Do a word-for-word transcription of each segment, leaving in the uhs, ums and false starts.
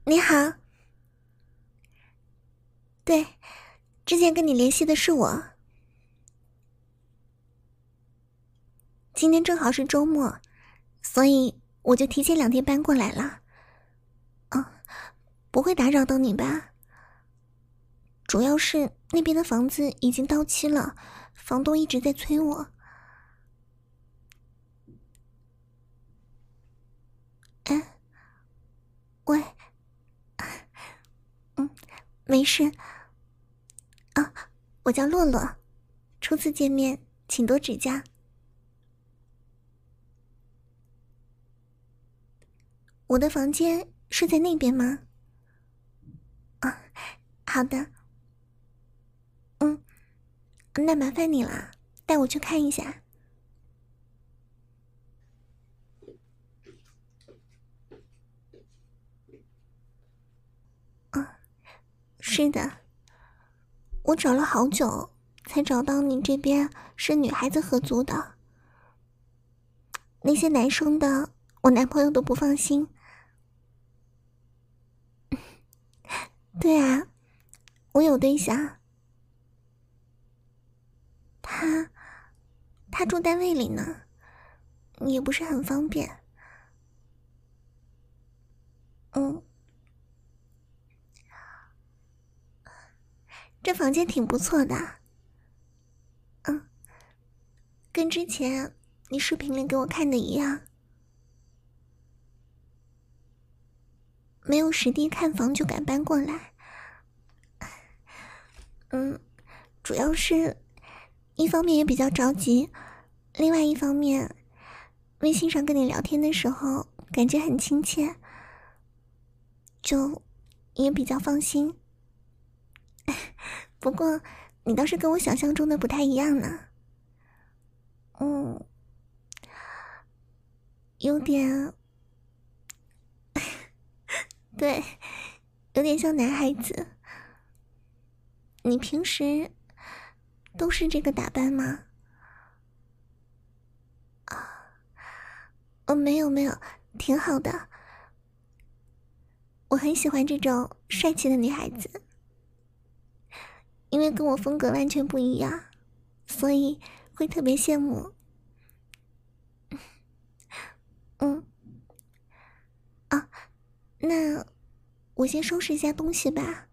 你好。对，之前跟你联系的是我。今天正好是周末，所以我就提前两天搬过来了。哦，不会打扰到你吧？主要是那边的房子已经到期了，房东一直在催我。哎，喂，嗯，没事。啊，我叫洛洛，初次见面，请多指教。我的房间是在那边吗？啊，好的。嗯，那麻烦你了，带我去看一下。啊，是的，我找了好久才找到你这边是女孩子合租的。那些男生的，我男朋友都不放心。对啊，我有对象，他他住单位里呢，也不是很方便。嗯，这房间挺不错的。嗯，跟之前你视频里给我看的一样。没有实地看房就敢搬过来。嗯，主要是一方面也比较着急，另外一方面，微信上跟你聊天的时候感觉很亲切，就也比较放心。不过你倒是跟我想象中的不太一样呢。嗯，有点对，有点像男孩子。你平时都是这个打扮吗？哦，没有没有，挺好的。我很喜欢这种帅气的女孩子，因为跟我风格完全不一样，所以会特别羡慕。嗯，啊，那我先收拾一下东西吧。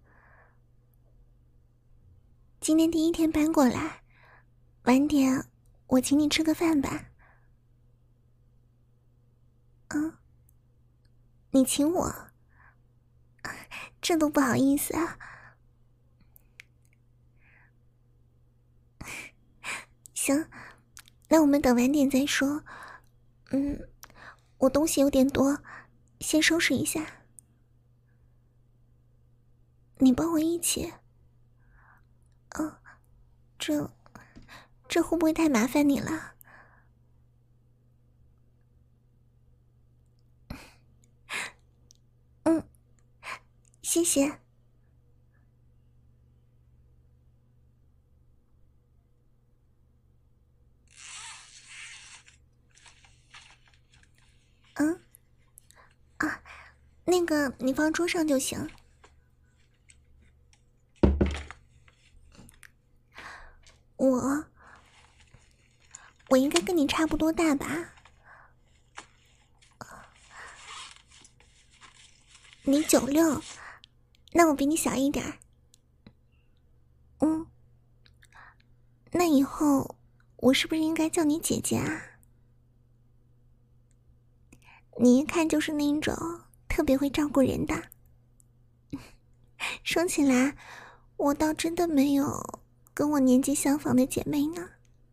今天第一天搬过来，晚点我请你吃个饭吧。嗯，你请我，这都不好意思啊。行，那我们等晚点再说。嗯，我东西有点多，先收拾一下。你帮我一起。嗯，这这会不会太麻烦你了？嗯，谢谢。嗯，啊，那个你放桌上就行。我我应该跟你差不多大吧？你九六，那我比你小一点儿。嗯，那以后我是不是应该叫你姐姐啊？你一看就是那种特别会照顾人的。说起来，我倒真的没有跟我年纪相仿的姐妹呢。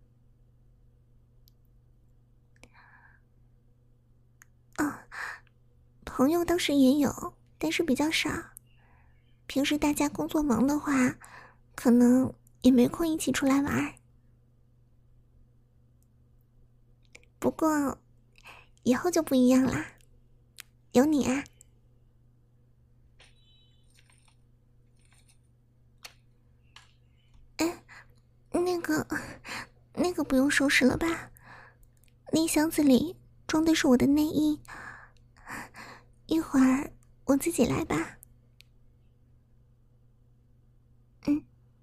啊，朋友倒是也有，但是比较少。平时大家工作忙的话，可能也没空一起出来玩。不过以后就不一样啦，有你啊。哎，那个那个不用收拾了吧？那箱子里装的是我的内衣，一会儿我自己来吧。嗯。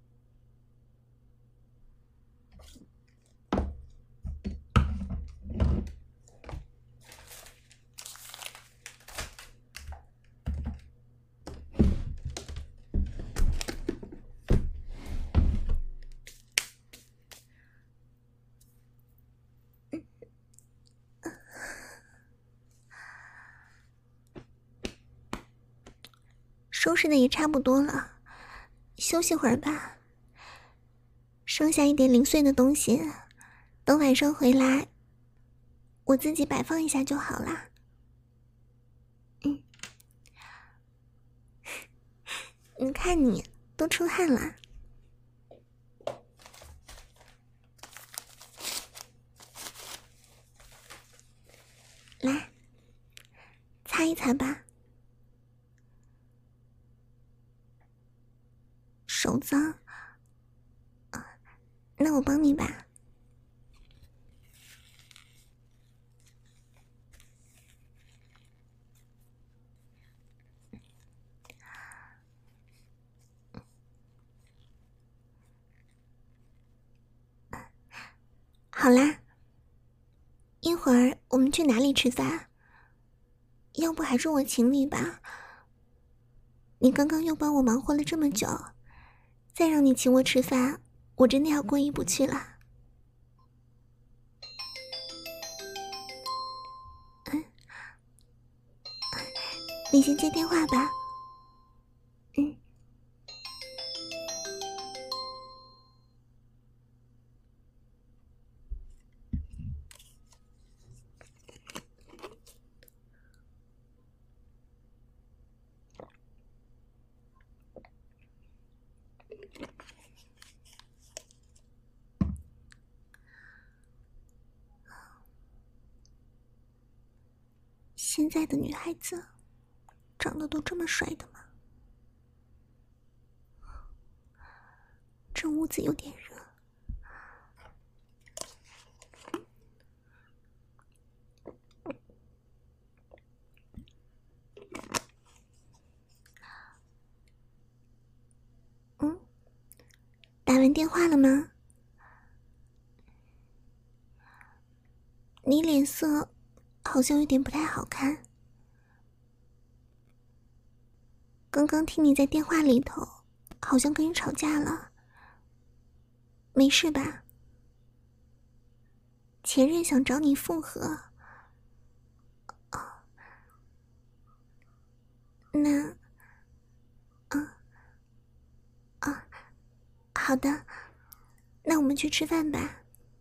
收拾的也差不多了，休息会儿吧。剩下一点零碎的东西，等晚上回来，我自己摆放一下就好啦。嗯，你看你都出汗了，来，擦一擦吧。手脏，啊，那我帮你吧。好啦，一会儿我们去哪里吃饭？要不还是我请你吧。你刚刚又帮我忙活了这么久，再让你请我吃饭，我真的要过意不去了。嗯，你先接电话吧。嗯。现在的女孩子长得都这么帅的吗？这屋子有点热。嗯，打完电话了吗？你脸色好像有点不太好看。刚刚听你在电话里头好像跟人吵架了，没事吧？前任想找你复合。哦，那啊啊，好的，那我们去吃饭吧。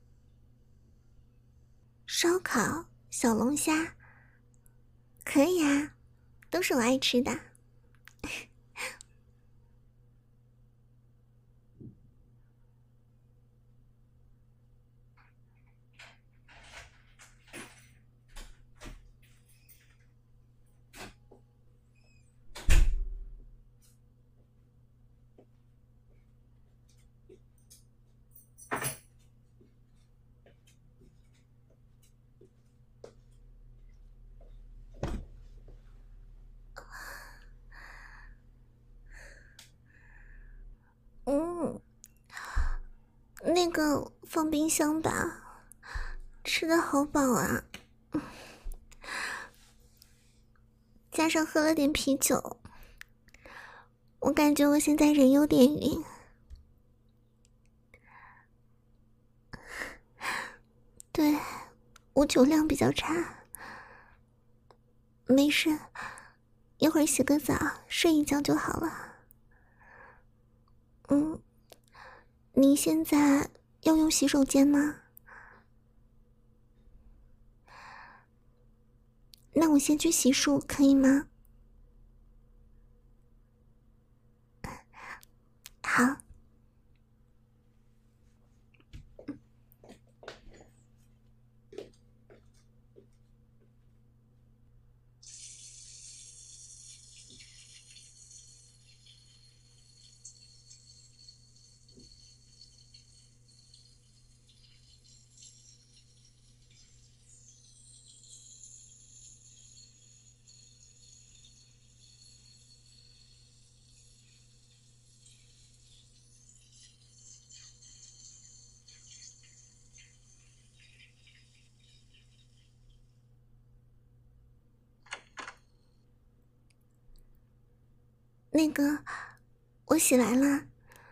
烧烤、小龙虾，可以啊，都是我爱吃的。嗯，那个放冰箱吧，吃的好饱啊，加上喝了点啤酒，我感觉我现在人有点晕。对，我酒量比较差。没事，一会儿洗个澡，睡一觉就好了。嗯，你现在要用洗手间吗？那我先去洗漱，可以吗？好。 那个，我洗完了，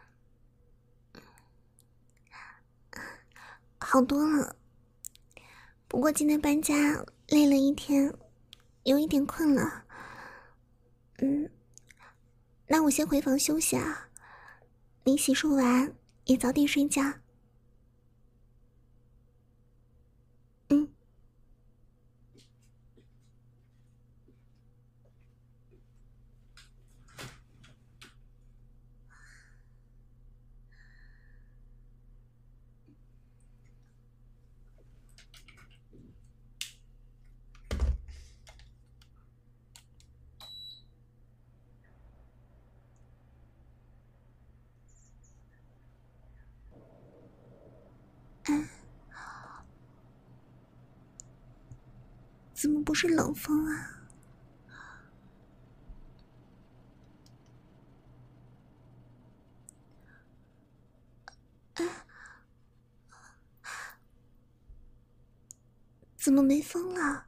好多了。不过今天搬家累了一天，有一点困了。嗯，那我先回房休息啊。你洗漱完也早点睡觉。嗯。嗯，怎么不是冷风啊？怎么没风了？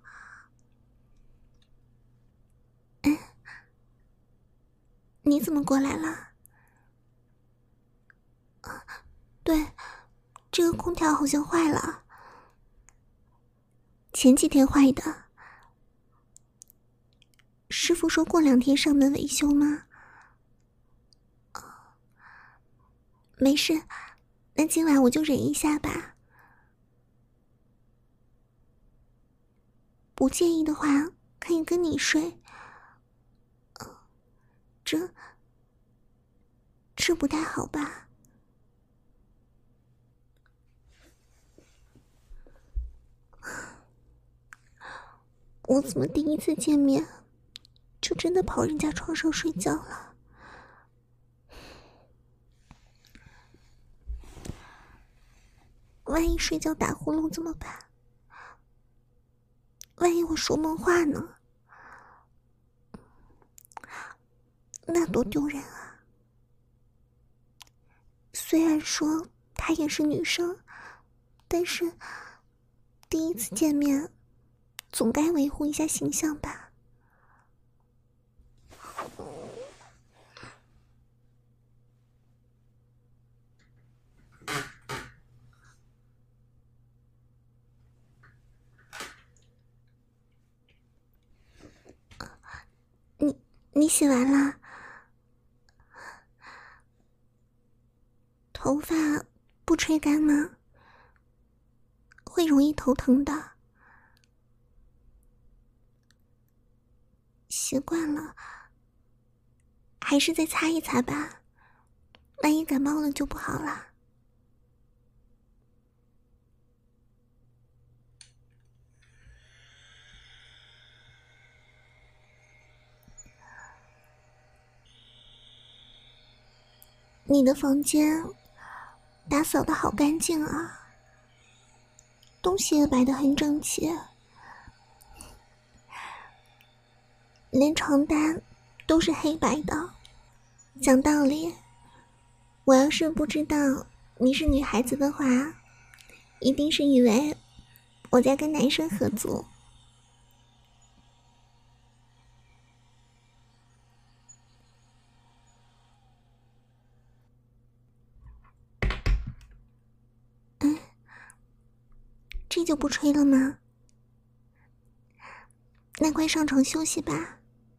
嗯，你怎么过来了？啊，对，这个空调好像坏了，前几天坏的。师傅说过两天上门维修吗？没事，那今晚我就忍一下吧。不介意的话，可以跟你睡。呃，这这不太好吧？我怎么第一次见面就真的跑人家床上睡觉了？万一睡觉打呼噜怎么办？万一我说梦话呢？那多丢人啊！虽然说她也是女生，但是第一次见面，总该维护一下形象吧。你你洗完了？头发不吹干吗？会容易头疼的。习惯了，还是再擦一擦吧，万一感冒了就不好了。你的房间打扫的好干净啊，东西也摆得很整齐，连床单都是黑白的。讲道理，我要是不知道你是女孩子的话，一定是以为我在跟男生合租。嗯，这就不吹了吗？那快上床休息吧。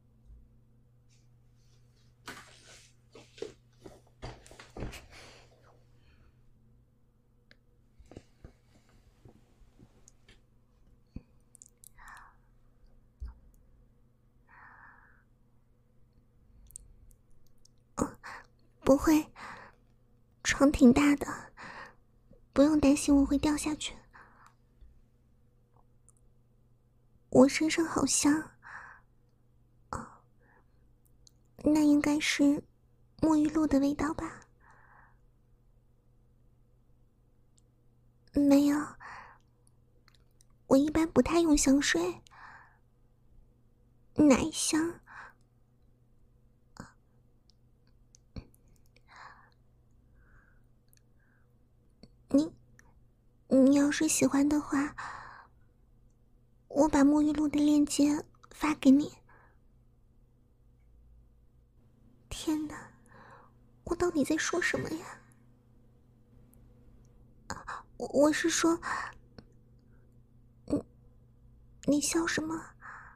哦，不会，床挺大的，不用担心我会掉下去。我身上好香，哦，那应该是沐浴露的味道吧？没有，我一般不太用香水。奶香？你，你要是喜欢的话，我把沐浴露的链接发给你。 天哪，我到底在说什么呀？啊，我我是说，你你笑什么？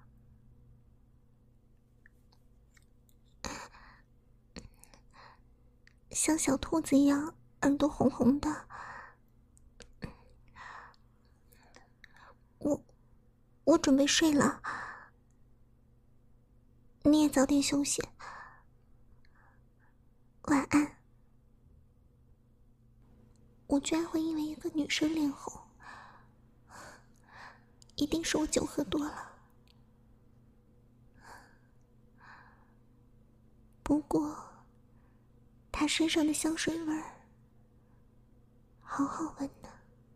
像小兔子一样，耳朵红红的。我我准备睡了，你也早点休息，晚安。我居然会因为一个女生脸红，一定是我酒喝多了。不过，她身上的香水味儿好好闻呢。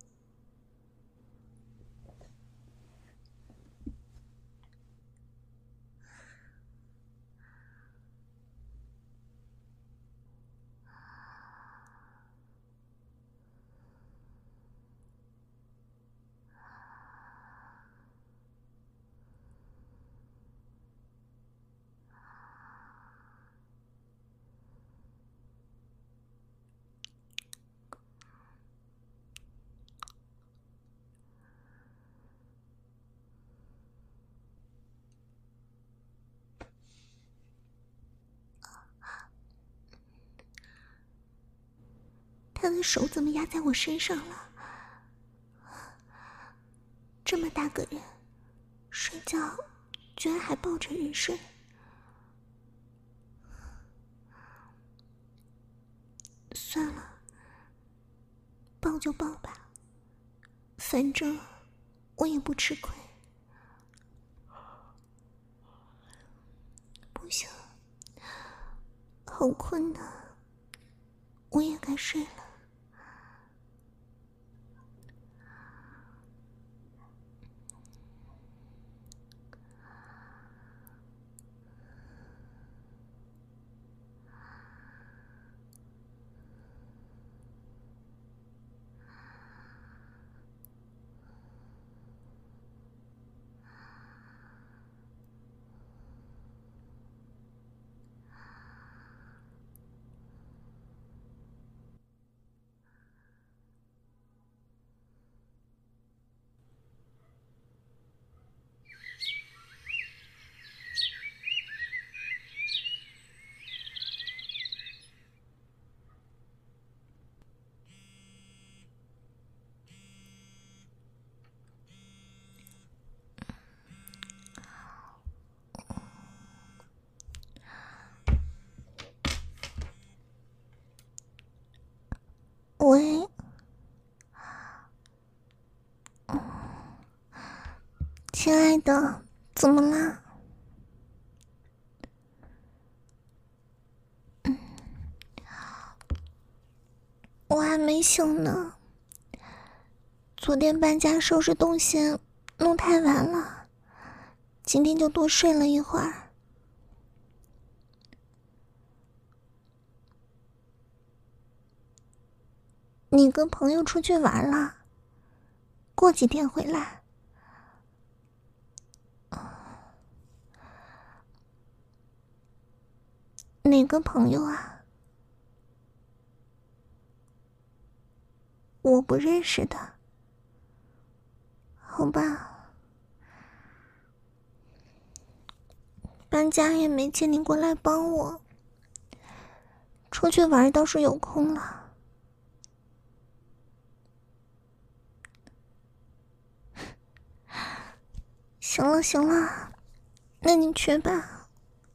他的手怎么压在我身上了？这么大个人，睡觉居然还抱着人睡。算了，抱就抱吧，反正我也不吃亏。不行，好困呐，我也该睡了。喂，亲爱的，怎么啦？我还没醒呢，昨天搬家收拾东西弄太晚了，今天就多睡了一会儿。你跟朋友出去玩了，过几天回来。哪个朋友啊？我不认识的。好吧，搬家也没见你过来帮我，出去玩倒是有空了。行了行了，那你去吧。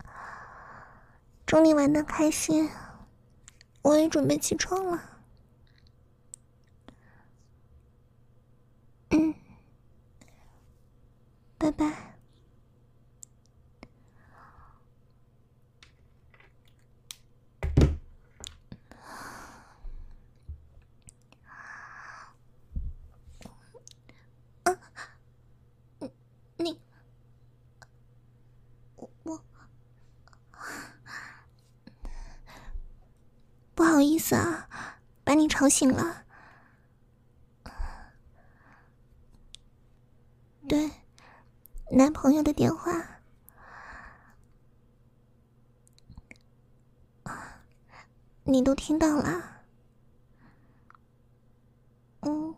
祝你玩得开心，我也准备起床了。嗯，拜拜。啊，你，我我，不好意思啊，把你吵醒了。对，男朋友的电话。 你都听到了。嗯，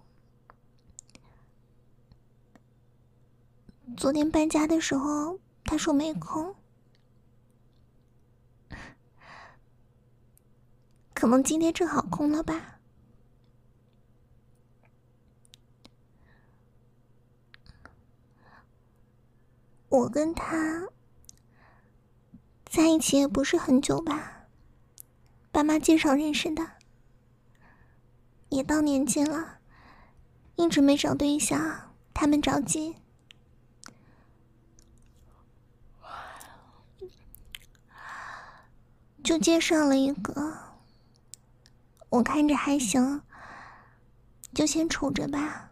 昨天搬家的时候他说没空，可能今天正好空了吧。我跟他在一起也不是很久吧，爸妈介绍认识的，也到年纪了，一直没找对象，他们着急，就介绍了一个，我看着还行，就先处着吧。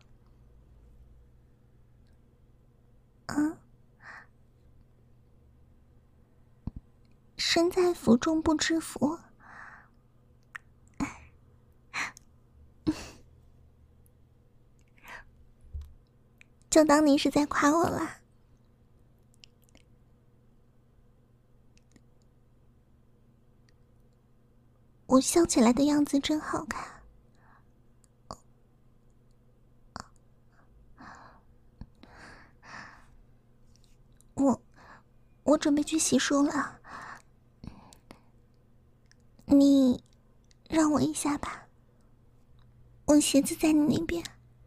嗯，身在福中不知福，就当你是在夸我了。我笑起来的样子真好看。我我准备去洗漱了，你让我一下吧，我鞋子在你那边。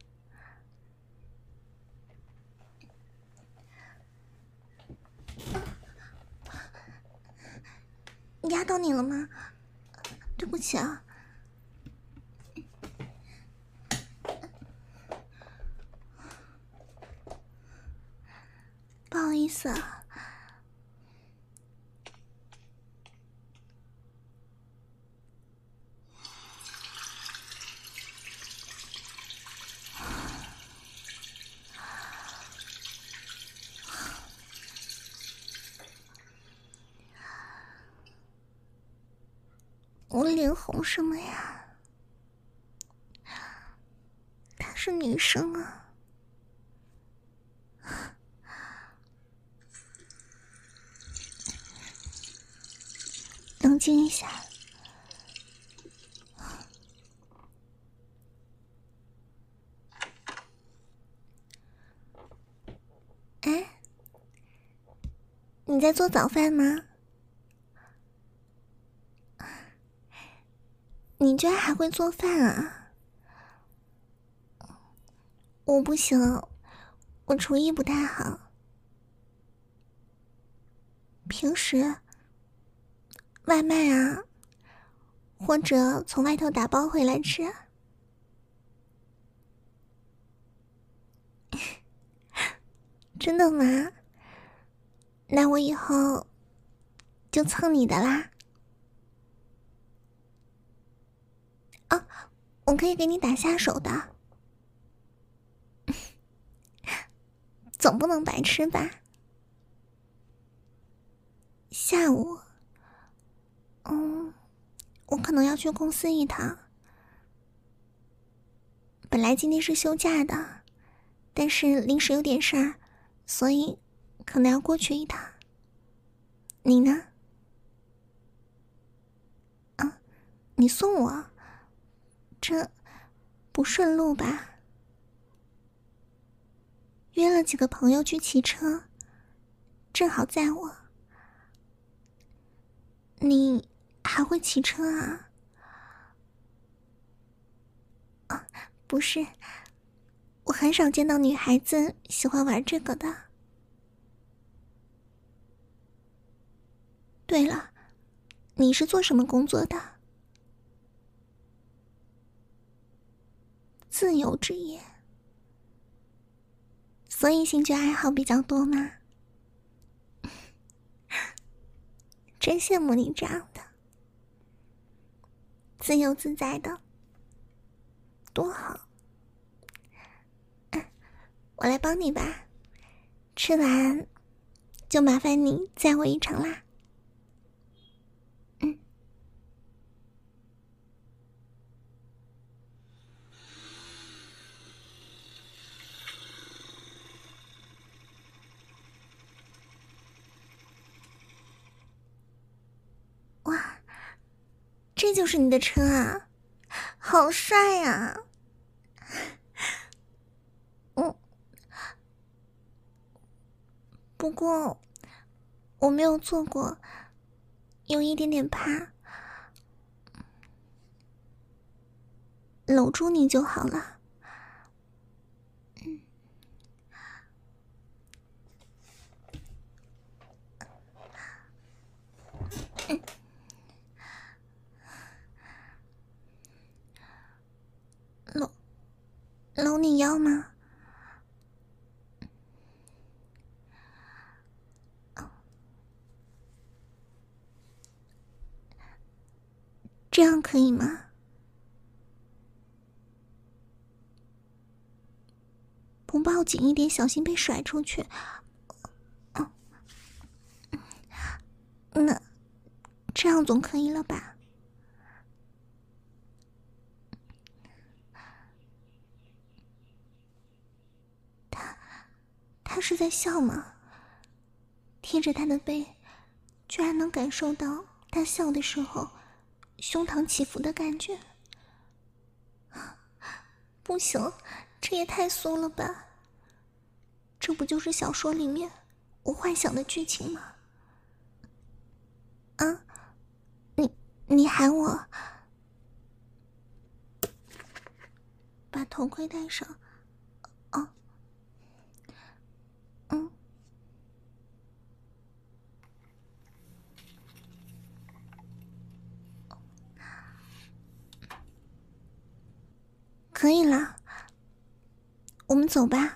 压到你了吗？对不起啊。不好意思啊。我脸红什么呀？她是女生啊。冷静一下。哎，你在做早饭吗？你居然还会做饭啊？我不行，我厨艺不太好。平时外卖啊，或者从外头打包回来吃。真的吗？那我以后就蹭你的啦。啊，我可以给你打下手的。总不能白吃吧？下午，嗯，我可能要去公司一趟。本来今天是休假的，但是临时有点事儿，所以可能要过去一趟。你呢？啊，你送我？这不顺路吧？约了几个朋友去骑车，正好载我。你还会骑车啊？啊，不是，我很少见到女孩子喜欢玩这个的。对了，你是做什么工作的？自由职业，所以兴趣爱好比较多吗？真羡慕你这样的，自由自在的，多好。嗯，我来帮你吧，吃完就麻烦你载我一程啦。嗯。哇， 这就是你的车啊，好帅呀！嗯，不过我没有坐过，有一点点怕，搂住你就好了。嗯，嗯，搂搂你腰吗？这样可以吗？不抱紧一点，小心被甩出去。哦，那这样总可以了吧？他他是在笑吗？贴着他的背，居然能感受到他笑的时候胸膛起伏的感觉。不行，这也太酥了吧！这不就是小说里面我幻想的剧情吗？啊，你你喊我，把头盔戴上。哦，嗯，可以了，我们走吧。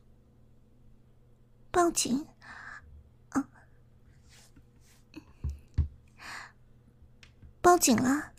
报警。啊，报警了。